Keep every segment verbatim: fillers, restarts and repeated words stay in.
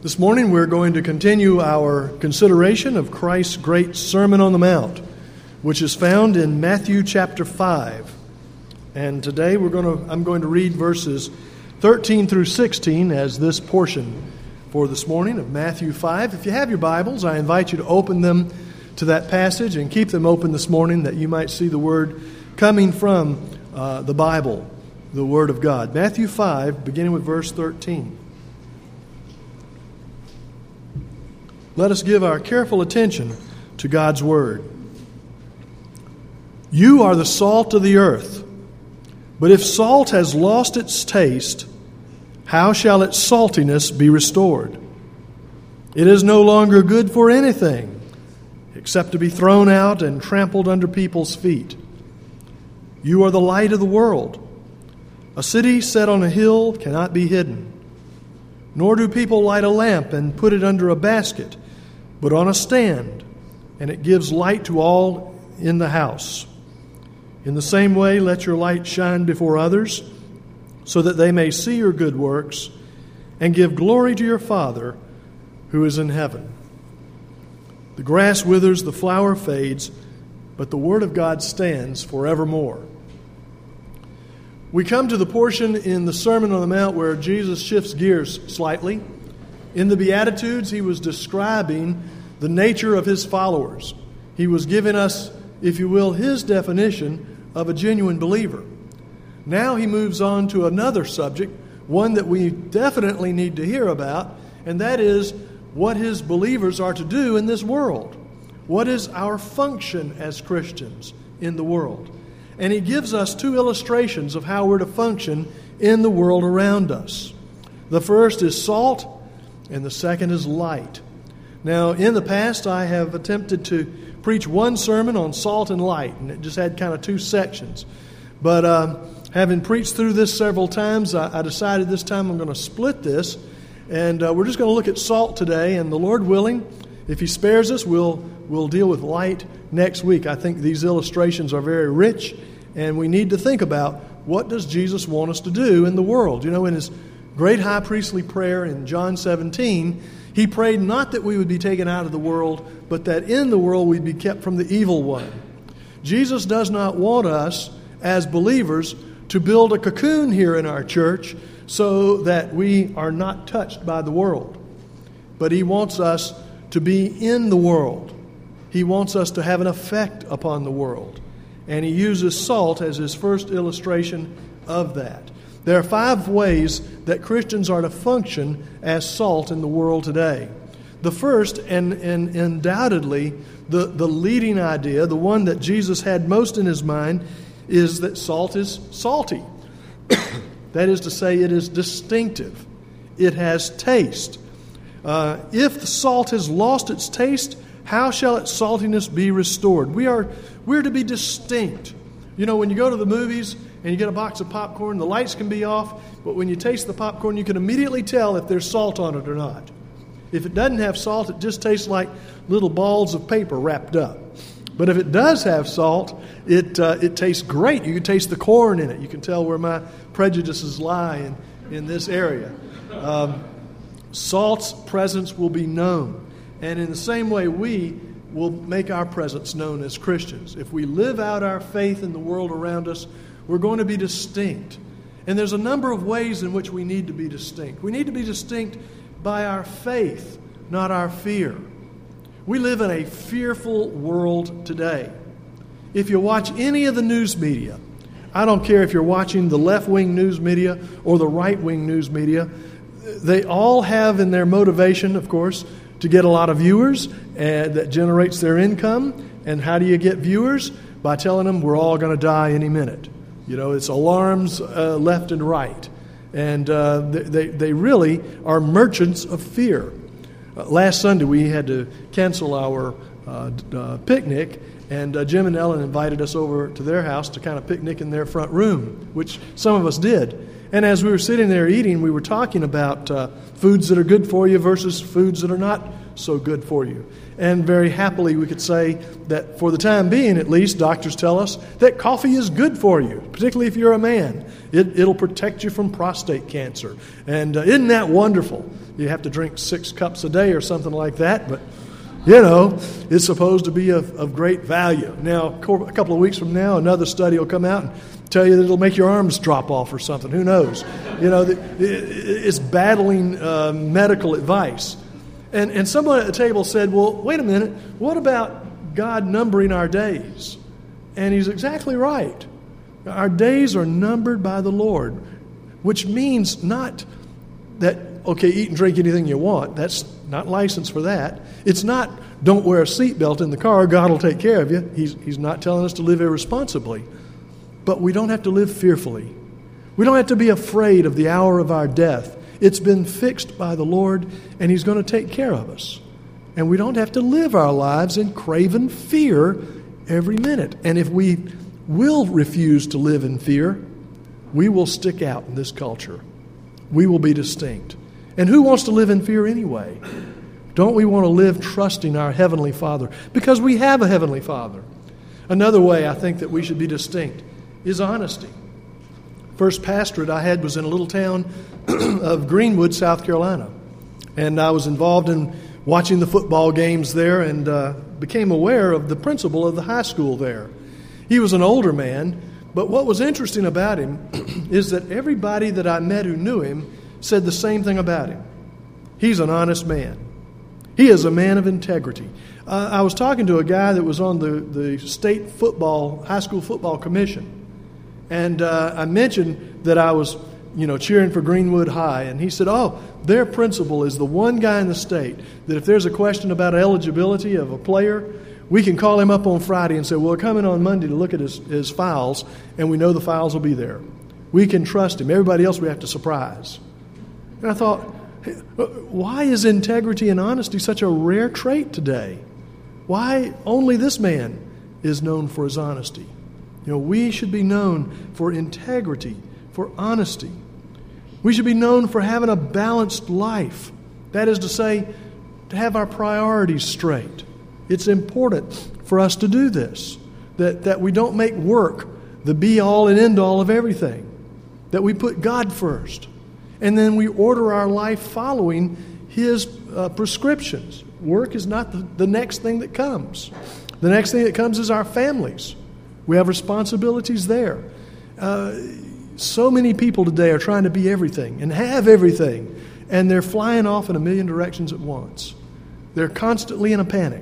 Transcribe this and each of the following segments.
This morning we're going to continue our consideration of Christ's great Sermon on the Mount, which is found in Matthew chapter five. And today we're going to I'm going to read verses thirteen through sixteen as this portion for this morning of Matthew five. If you have your Bibles, I invite you to open them to that passage and keep them open this morning that you might see the word coming from uh, the Bible, the Word of God. Matthew five, beginning with verse thirteen. Let us give our careful attention to God's Word. You are the salt of the earth, but if salt has lost its taste, how shall its saltiness be restored? It is no longer good for anything except to be thrown out and trampled under people's feet. You are the light of the world. A city set on a hill cannot be hidden. Nor do people light a lamp and put it under a basket, but on a stand, and it gives light to all in the house. In the same way, let your light shine before others, so that they may see your good works and give glory to your Father who is in heaven. The grass withers, the flower fades, but the word of God stands forevermore. We come to the portion in the Sermon on the Mount where Jesus shifts gears slightly. In the Beatitudes, he was describing the nature of his followers. He was giving us, if you will, his definition of a genuine believer. Now he moves on to another subject, one that we definitely need to hear about, and that is what his believers are to do in this world. What is our function as Christians in the world? And he gives us two illustrations of how we're to function in the world around us. The first is salt, and the second is light. Now, in the past, I have attempted to preach one sermon on salt and light, and it just had kind of two sections. But uh, having preached through this several times, I, I decided this time I'm going to split this, and uh, we're just going to look at salt today, and the Lord willing, if He spares us, we'll, we'll deal with light next week. I think these illustrations are very rich, and we need to think about what does Jesus want us to do in the world. You know, in His great high priestly prayer in John seventeen, He prayed not that we would be taken out of the world, but that in the world we'd be kept from the evil one. Jesus does not want us as believers to build a cocoon here in our church so that we are not touched by the world. But He wants us to be in the world. He wants us to have an effect upon the world. And He uses salt as His first illustration of that. There are five ways that Christians are to function as salt in the world today. The first, and, and undoubtedly the, the leading idea, the one that Jesus had most in His mind, is that salt is salty. That is to say, it is distinctive. It has taste. Uh, if the salt has lost its taste, how shall its saltiness be restored? We are we're to be distinct. You know, when you go to the movies and you get a box of popcorn, the lights can be off, but when you taste the popcorn, you can immediately tell if there's salt on it or not. If it doesn't have salt, it just tastes like little balls of paper wrapped up. But if it does have salt, it uh, it tastes great. You can taste the corn in it. You can tell where my prejudices lie in, in this area. Um, salt's presence will be known. And in the same way, we will make our presence known as Christians. If we live out our faith in the world around us, we're going to be distinct. And there's a number of ways in which we need to be distinct. We need to be distinct by our faith, not our fear. We live in a fearful world today. If you watch any of the news media, I don't care if you're watching the left-wing news media or the right-wing news media, they all have in their motivation, of course, to get a lot of viewers, and that generates their income. And how do you get viewers? By telling them we're all going to die any minute. You know, it's alarms uh, left and right. And uh, they, they really are merchants of fear. Uh, last Sunday we had to cancel our uh, uh, picnic, and uh, Jim and Ellen invited us over to their house to kind of picnic in their front room, which some of us did. And as we were sitting there eating, we were talking about uh, foods that are good for you versus foods that are not so good for you. And very happily we could say that for the time being at least, doctors tell us that coffee is good for you, particularly if you're a man. It, it'll protect you from prostate cancer. And uh, isn't that wonderful? You have to drink six cups a day or something like that, but you know, it's supposed to be of, of great value. Now, a couple of weeks from now, another study will come out and tell you that it'll make your arms drop off or something. Who knows? You know, it's battling uh, medical advice. And, and someone at the table said, well, wait a minute, what about God numbering our days? And he's exactly right. Our days are numbered by the Lord, which means not that, okay, eat and drink anything you want. That's not licensed for that. It's not, don't wear a seatbelt in the car, God will take care of you. He's, he's not telling us to live irresponsibly. But we don't have to live fearfully. We don't have to be afraid of the hour of our death. It's been fixed by the Lord, and He's going to take care of us. And we don't have to live our lives in craven fear every minute. And if we will refuse to live in fear, we will stick out in this culture. We will be distinct. And who wants to live in fear anyway? Don't we want to live trusting our Heavenly Father? Because we have a Heavenly Father. Another way I think that we should be distinct is honesty. First pastorate I had was in a little town of Greenwood, South Carolina. And I was involved in watching the football games there and uh, became aware of the principal of the high school there. He was an older man, but what was interesting about him is that everybody that I met who knew him said the same thing about him. He's an honest man. He is a man of integrity. Uh, I was talking to a guy that was on the, the state football, high school football commission. And uh, I mentioned that I was, you know, cheering for Greenwood High. And he said, oh, their principal is the one guy in the state that if there's a question about eligibility of a player, we can call him up on Friday and say, well, we're coming on Monday to look at his, his files, and we know the files will be there. We can trust him. Everybody else we have to surprise. And I thought, why is integrity and honesty such a rare trait today? Why only this man is known for his honesty? You know, we should be known for integrity, for honesty. We should be known for having a balanced life. That is to say, to have our priorities straight. It's important for us to do this, that, that we don't make work the be-all and end-all of everything, that we put God first, and then we order our life following His uh, prescriptions. Work is not the, the next thing that comes. The next thing that comes is our families. We have responsibilities there. Uh, so many people today are trying to be everything and have everything, and they're flying off in a million directions at once. They're constantly in a panic.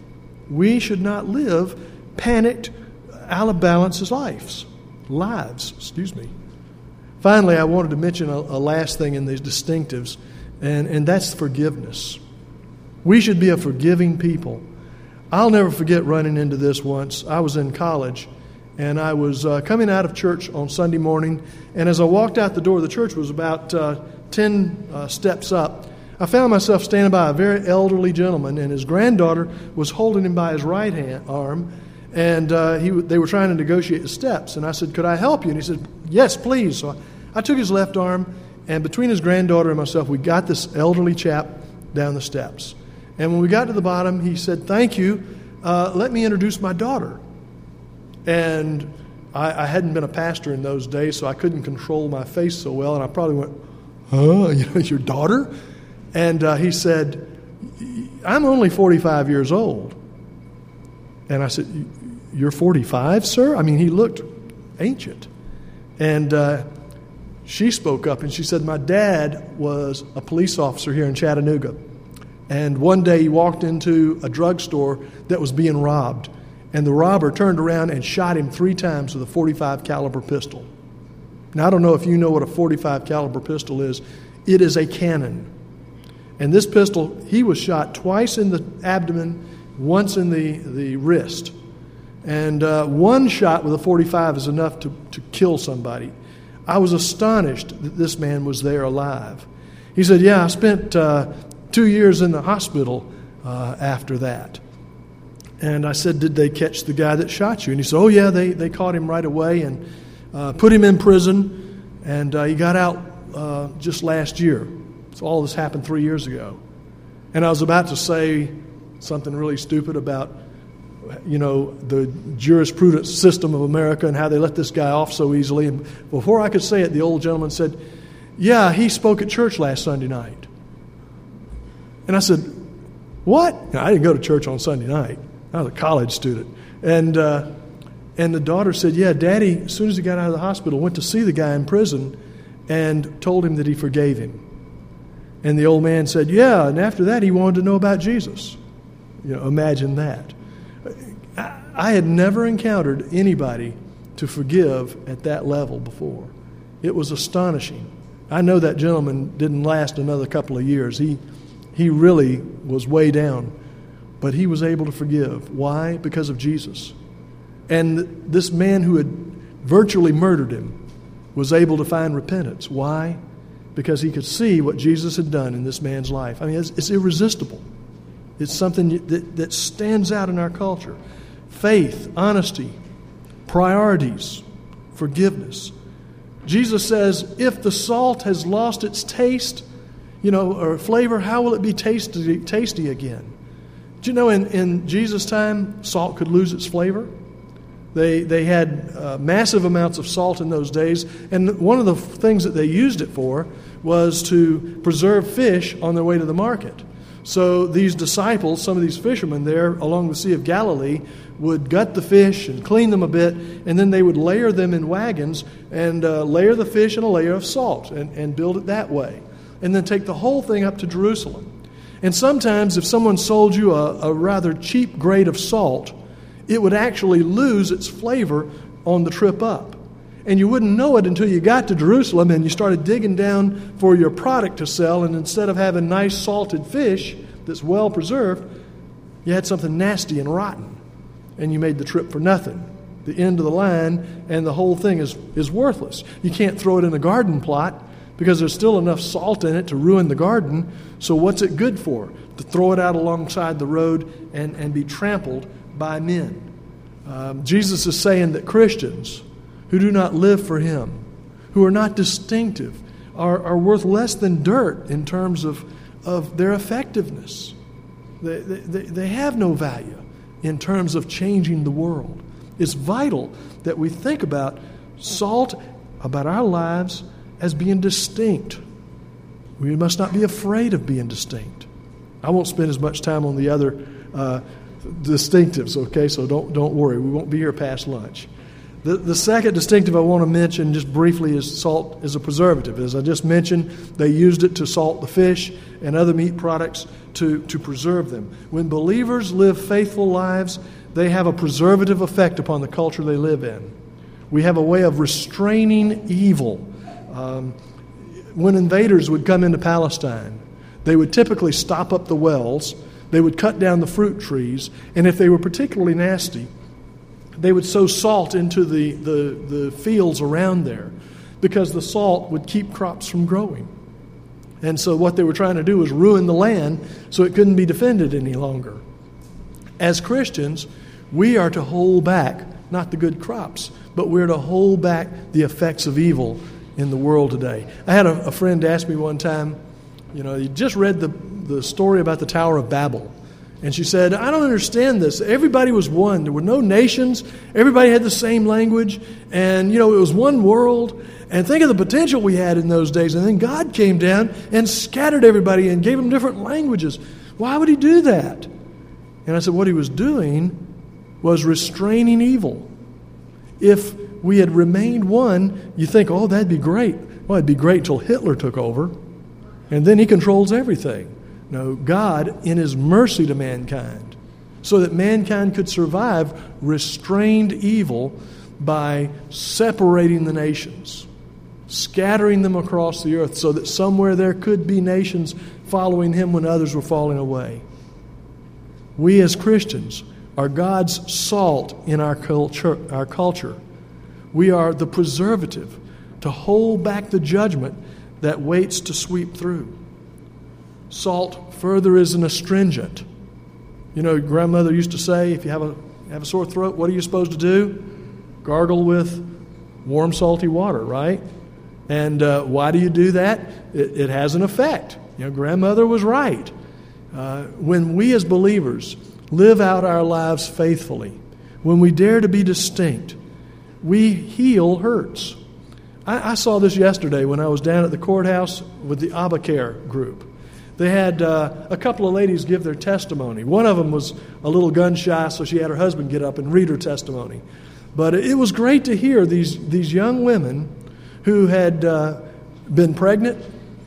We should not live panicked, out of balance lives. Lives, excuse me. Finally, I wanted to mention a, a last thing in these distinctives, and, and that's forgiveness. We should be a forgiving people. I'll never forget running into this once. I was in college, and I was uh, coming out of church on Sunday morning, and as I walked out the door, the church was about uh, ten uh, steps up. I found myself standing by a very elderly gentleman, and his granddaughter was holding him by his right hand arm, and uh, he, they were trying to negotiate the steps. And I said, could I help you? And he said, yes, please. So I, I took his left arm, and between his granddaughter and myself, we got this elderly chap down the steps. And when we got to the bottom, he said, thank you. Uh, let me introduce my daughter. And I, I hadn't been a pastor in those days, so I couldn't control my face so well, and I probably went, huh, you know, your daughter? And uh, he said, I'm only forty-five years old. And I said, you're forty-five, sir? I mean, he looked ancient. And uh, she spoke up and she said, my dad was a police officer here in Chattanooga. And one day he walked into a drugstore that was being robbed. And the robber turned around and shot him three times with a forty-five caliber pistol. Now, I don't know if you know what a forty-five caliber pistol is. It is a cannon. And this pistol, he was shot twice in the abdomen, once in the, the wrist. And uh, one shot with a forty-five is enough to, to kill somebody. I was astonished that this man was there alive. He said, yeah, I spent uh, two years in the hospital uh, after that. And I said, did they catch the guy that shot you? And he said, oh, yeah, they, they caught him right away and uh, put him in prison. And uh, he got out uh, just last year. So all this happened three years ago. And I was about to say something really stupid about, you know, the jurisprudence system of America and how they let this guy off so easily. And before I could say it, the old gentleman said, "Yeah, he spoke at church last Sunday night." And I said, "What?" Now, I didn't go to church on Sunday night. I was a college student. And uh, and the daughter said, "Yeah, Daddy, as soon as he got out of the hospital, went to see the guy in prison and told him that he forgave him." And the old man said, "Yeah, and after that he wanted to know about Jesus." You know, imagine that. I, I had never encountered anybody to forgive at that level before. It was astonishing. I know that gentleman didn't last another couple of years. He he really was way down. But he was able to forgive. Why? Because of Jesus. And this man who had virtually murdered him was able to find repentance. Why? Because he could see what Jesus had done in this man's life. I mean, it's, it's irresistible. It's something that, that stands out in our culture. Faith, honesty, priorities, forgiveness. Jesus says, if the salt has lost its taste, you know, or flavor, how will it be tasty, tasty again? Do you know in, in Jesus' time, salt could lose its flavor? They they had uh, massive amounts of salt in those days, and one of the things that they used it for was to preserve fish on their way to the market. So these disciples, some of these fishermen there along the Sea of Galilee, would gut the fish and clean them a bit, and then they would layer them in wagons and uh, layer the fish in a layer of salt and, and build it that way, and then take the whole thing up to Jerusalem. And sometimes if someone sold you a, a rather cheap grade of salt, it would actually lose its flavor on the trip up. And you wouldn't know it until you got to Jerusalem and you started digging down for your product to sell, and instead of having nice salted fish that's well preserved, you had something nasty and rotten. And you made the trip for nothing. The end of the line, and the whole thing is, is worthless. You can't throw it in a garden plot because there's still enough salt in it to ruin the garden. So what's it good for? To throw it out alongside the road and, and be trampled by men. Um, Jesus is saying that Christians who do not live for Him, who are not distinctive, are, are worth less than dirt in terms of, of their effectiveness. They, they, they have no value in terms of changing the world. It's vital that we think about salt, about our lives, as being distinct. We must not be afraid of being distinct. I won't spend as much time on the other uh, distinctives, okay? So don't don't worry. We won't be here past lunch. The, the second distinctive I want to mention just briefly is salt is a preservative. As I just mentioned, they used it to salt the fish and other meat products to, to preserve them. When believers live faithful lives, they have a preservative effect upon the culture they live in. We have a way of restraining evil. Um, when invaders would come into Palestine, they would typically stop up the wells, they would cut down the fruit trees, and if they were particularly nasty, they would sow salt into the, the, the fields around there because the salt would keep crops from growing. And so what they were trying to do was ruin the land so it couldn't be defended any longer. As Christians, we are to hold back, not the good crops, but we're to hold back the effects of evil in the world today. I had a, a friend ask me one time, you know, he just read the, the story about the Tower of Babel. And she said, I don't understand this. Everybody was one. There were no nations. Everybody had the same language. And, you know, it was one world. And think of the potential we had in those days. And then God came down and scattered everybody and gave them different languages. Why would He do that? And I said, what He was doing was restraining evil. If we had remained one, you think, oh, that'd be great. Well, it'd be great until Hitler took over. And then he controls everything. No, God, in His mercy to mankind, so that mankind could survive, restrained evil by separating the nations, scattering them across the earth so that somewhere there could be nations following Him when others were falling away. We as Christians are God's salt in our culture. Our culture. We are the preservative to hold back the judgment that waits to sweep through. Salt further is an astringent. You know, grandmother used to say, if you have a have a sore throat, what are you supposed to do? Gargle with warm, salty water, right? And uh, why do you do that? It, it has an effect. You know, grandmother was right. Uh, when we as believers live out our lives faithfully, when we dare to be distinct, we heal hurts. I, I saw this yesterday when I was down at the courthouse with the ABBA-Care group. They had uh, a couple of ladies give their testimony. One of them was a little gun-shy, so she had her husband get up and read her testimony. But it was great to hear these, these young women who had uh, been pregnant,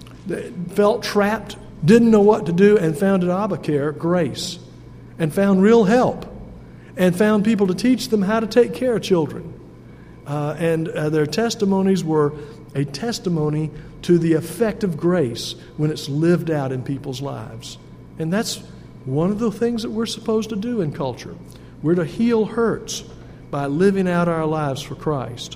felt trapped, didn't know what to do, and found at ABBA-Care grace, and found real help, and found people to teach them how to take care of children. Uh, and uh, their testimonies were a testimony to the effect of grace when it's lived out in people's lives. And that's one of the things that we're supposed to do in culture. We're to heal hurts by living out our lives for Christ.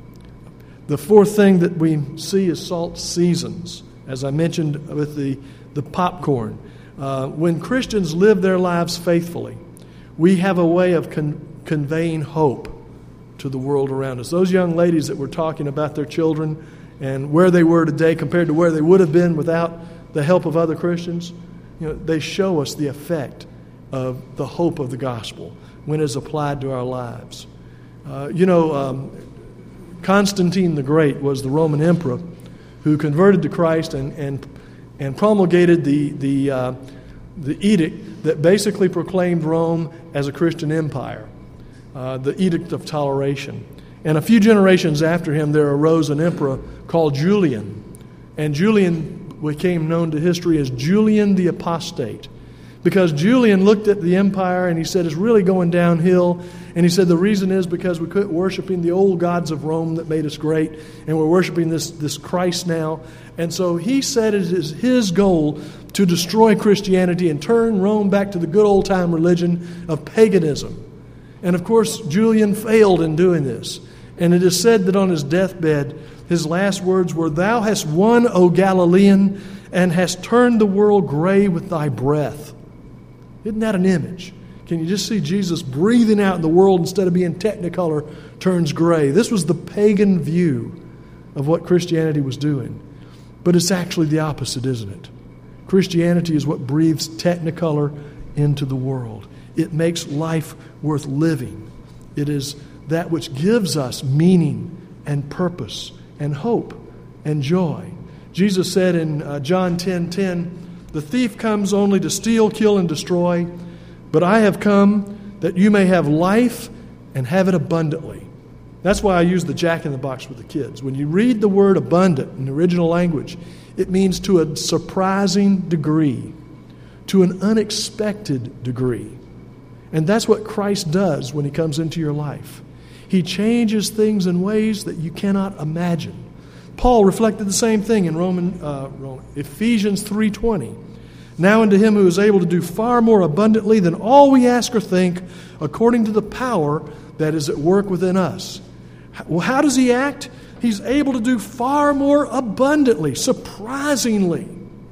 The fourth thing that we see is salt seasons, as I mentioned with the, the popcorn. Uh, when Christians live their lives faithfully, we have a way of con- conveying hope to the world around us. Those young ladies that were talking about their children and where they were today compared to where they would have been without the help of other Christians, you know, they show us the effect of the hope of the gospel when it's applied to our lives. Uh, you know, um, Constantine the Great was the Roman emperor who converted to Christ and and, and promulgated the the uh, the edict that basically proclaimed Rome as a Christian empire, uh, the Edict of Toleration. And a few generations after him, there arose an emperor called Julian. And Julian became known to history as Julian the Apostate. Because Julian looked at the empire and he said, it's really going downhill. And he said, the reason is because we quit worshiping the old gods of Rome that made us great, and we're worshiping this, this Christ now. And so he said it is his goal to destroy Christianity and turn Rome back to the good old-time religion of paganism. And of course, Julian failed in doing this. And it is said that on his deathbed, his last words were, "Thou hast won, O Galilean, and hast turned the world gray with thy breath." Isn't that an image? Can you just see Jesus breathing out in the world instead of being technicolor turns gray? This was the pagan view of what Christianity was doing. But it's actually the opposite, isn't it? Christianity is what breathes technicolor into the world. It makes life worth living. It is that which gives us meaning and purpose and hope and joy. Jesus said in uh, John ten ten, "The thief comes only to steal, kill, and destroy, but I have come that you may have life and have it abundantly." That's why I use the jack-in-the-box with the kids. When you read the word abundant in the original language, it means to a surprising degree, to an unexpected degree. And that's what Christ does when He comes into your life. He changes things in ways that you cannot imagine. Paul reflected the same thing in Roman, uh, Roman, Ephesians three twenty. "Now unto Him who is able to do far more abundantly than all we ask or think, according to the power that is at work within us." Well, how does He act? He's able to do far more abundantly, surprisingly,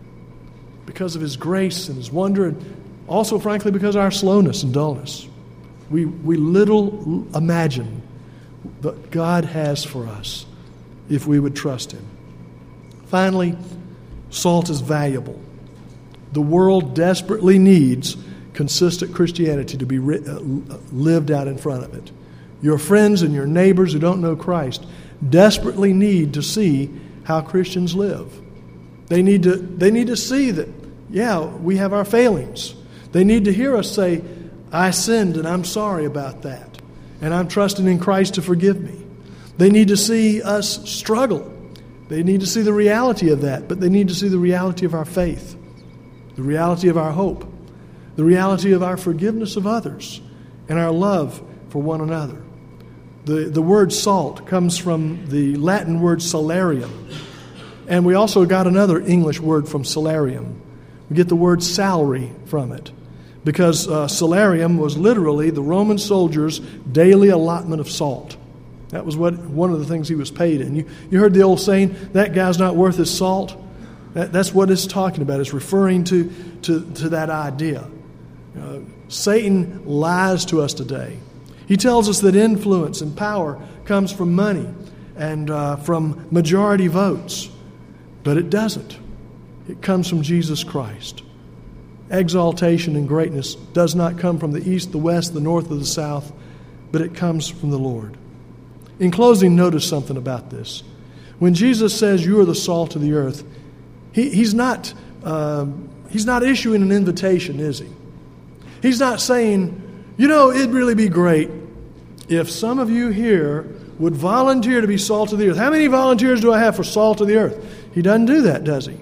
because of His grace and His wonder, and also, frankly, because of our slowness and dullness. We, we little imagine what God has for us if we would trust Him. Finally, salt is valuable. The world desperately needs consistent Christianity to be ri- uh, lived out in front of it. Your friends and your neighbors who don't know Christ desperately need to see how Christians live. They need to, they need to see that, yeah, we have our failings. They need to hear us say, "I sinned and I'm sorry about that, and I'm trusting in Christ to forgive me." They need to see us struggle. They need to see the reality of that, but they need to see the reality of our faith, the reality of our hope, the reality of our forgiveness of others, and our love for one another. The, the word salt comes from the Latin word salarium, and we also got another English word from salarium. We get the word salary from it, because uh, salarium was literally the Roman soldier's daily allotment of salt. That was what one of the things he was paid in. You, you heard the old saying, "That guy's not worth his salt." That, that's what it's talking about. It's referring to, to, to that idea. Uh, Satan lies to us today. He tells us that influence and power comes from money and uh, from majority votes. But it doesn't. It comes from Jesus Christ. exaltation and greatness does not come from the east, the west, the north, or the south, but it comes from the Lord. In closing, notice something about this. When Jesus says you are the salt of the earth, he, he's not uh, he's not issuing an invitation, is he? He's not saying, you know, it'd really be great if some of you here would volunteer to be salt of the earth. How many volunteers do I have for salt of the earth? He doesn't do that, does he?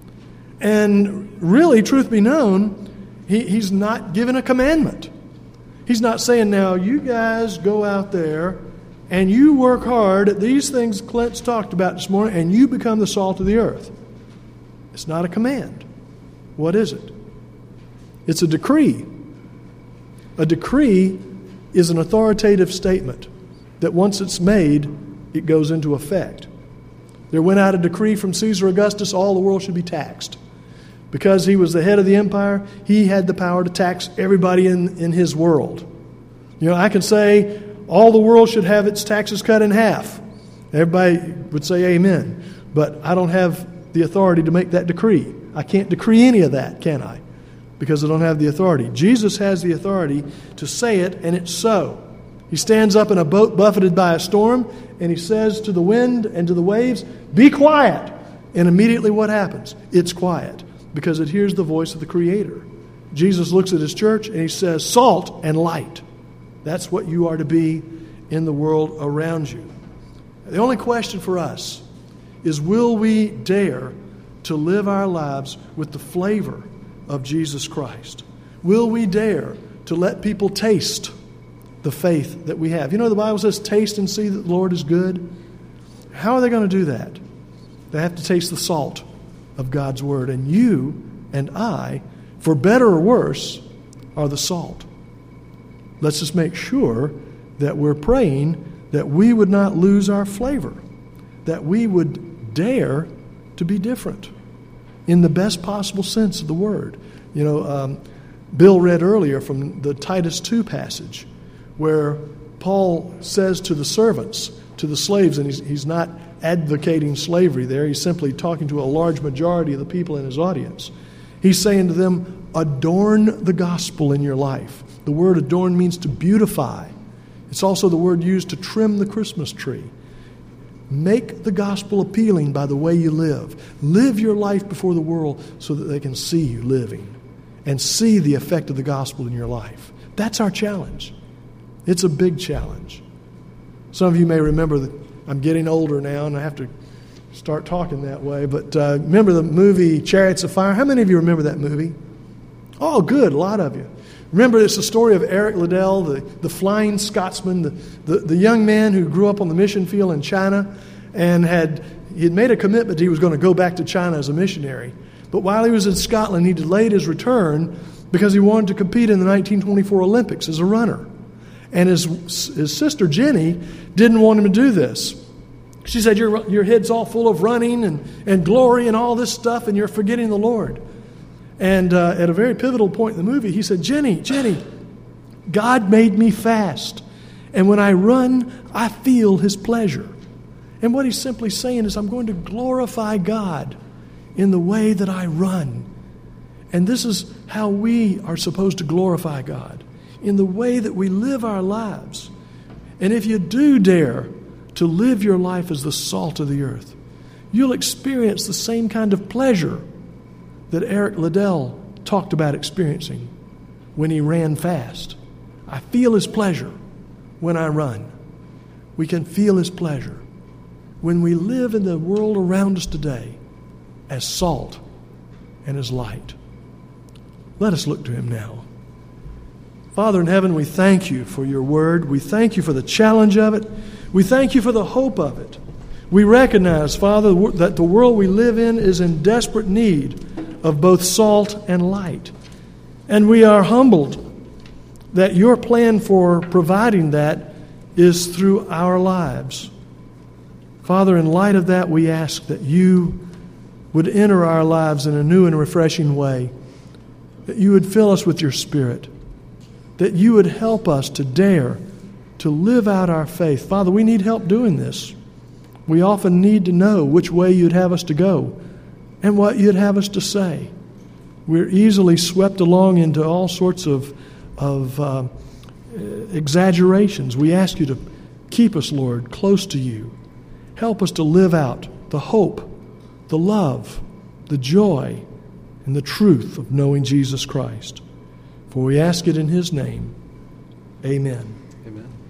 And really, truth be known, he, he's not given a commandment. He's not saying, now, you guys go out there and you work hard at these things Clint's talked about this morning, and you become the salt of the earth. It's not a command. What is it? It's a decree. A decree is an authoritative statement that once it's made, it goes into effect. There went out a decree from Caesar Augustus, all the world should be taxed. Because he was the head of the empire, he had the power to tax everybody in, in his world. You know, I can say all the world should have its taxes cut in half. Everybody would say amen. But I don't have the authority to make that decree. I can't decree any of that, can I? Because I don't have the authority. Jesus has the authority to say it, and it's so. He stands up in a boat buffeted by a storm, and he says to the wind and to the waves, be quiet. And immediately what happens? It's quiet, because it hears the voice of the Creator. Jesus looks at his church, and he says, salt and light. That's what you are to be in the world around you. The only question for us is, will we dare to live our lives with the flavor of Jesus Christ? Will we dare to let people taste the faith that we have? You know, the Bible says, taste and see that the Lord is good. How are they going to do that? They have to taste the salt of God's Word. And you and I, for better or worse, are the salt. Let's just make sure that we're praying that we would not lose our flavor, that we would dare to be different in the best possible sense of the word. You know, um, Bill read earlier from the Titus two passage where Paul says to the servants, to the slaves, and he's, he's not advocating slavery there, he's simply talking to a large majority of the people in his audience. He's saying to them, adorn the gospel in your life. The word adorn means to beautify. It's also the word used to trim the Christmas tree. Make the gospel appealing by the way you live. Live your life before the world so that they can see you living and see the effect of the gospel in your life. That's our challenge. It's a big challenge. Some of you may remember that I'm getting older now and I have to start talking that way, but uh, remember the movie Chariots of Fire? How many of you remember that movie? Oh, good, a lot of you. Remember, it's the story of Eric Liddell, the, the flying Scotsman, the, the, the young man who grew up on the mission field in China and had he had made a commitment he was going to go back to China as a missionary. But while he was in Scotland, he delayed his return because he wanted to compete in the nineteen twenty-four Olympics as a runner. And his, his sister Jenny didn't want him to do this. She said, your, your head's all full of running and, and glory and all this stuff, and you're forgetting the Lord. And uh, at a very pivotal point in the movie, he said, Jenny, Jenny, God made me fast. And when I run, I feel His pleasure. And what he's simply saying is, I'm going to glorify God in the way that I run. And this is how we are supposed to glorify God, in the way that we live our lives. And if you do dare to live your life as the salt of the earth, you'll experience the same kind of pleasure that Eric Liddell talked about experiencing when he ran fast. I feel His pleasure when I run. We can feel His pleasure when we live in the world around us today as salt and as light. Let us look to Him now. Father in heaven, we thank You for Your word. We thank You for the challenge of it. We thank You for the hope of it. We recognize, Father, that the world we live in is in desperate need of both salt and light. And we are humbled that Your plan for providing that is through our lives. Father, in light of that, we ask that You would enter our lives in a new and refreshing way, that You would fill us with Your Spirit, that You would help us to dare to live out our faith. Father, we need help doing this. We often need to know which way You'd have us to go and what You'd have us to say. We're easily swept along into all sorts of, of uh, exaggerations. We ask you to keep us, Lord, close to you. Help us to live out the hope, the love, the joy, and the truth of knowing Jesus Christ. For we ask it in His name. Amen.